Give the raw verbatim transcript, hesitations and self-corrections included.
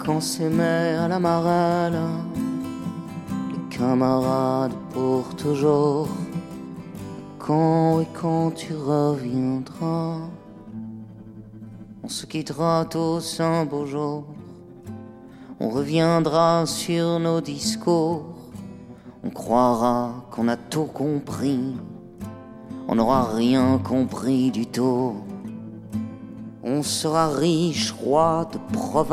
qu'on s'aimait à la marelle, les camarades pour toujours. Quand et quand tu reviendras, on se quittera tous un beau jour. On reviendra sur nos discours. On croira qu'on a tout compris. On n'aura rien compris du tout. On sera riche, roi de province.